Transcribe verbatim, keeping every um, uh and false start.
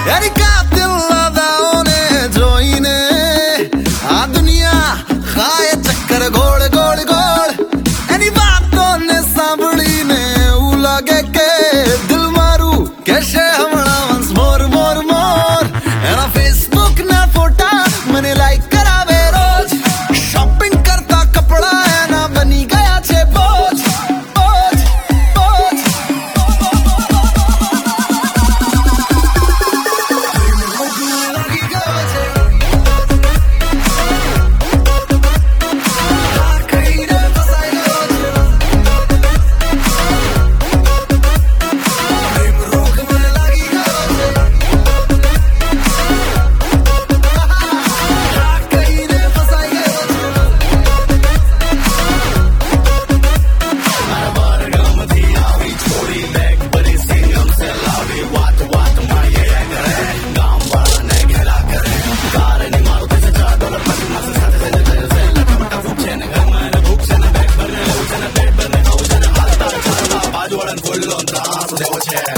गोड़ गोड़ गोड़ एनी बातों ने सांभड़ी ने ऊ लागे के दिल मारू कैसे हमणा वंस मोर मोर मोर एना फेसबुक ना फोटा मने लाइक करावे रोज शॉपिंग करता कपड़ा एना बनी गया छे बोझ बोझ बोझ full on trance, they watch it.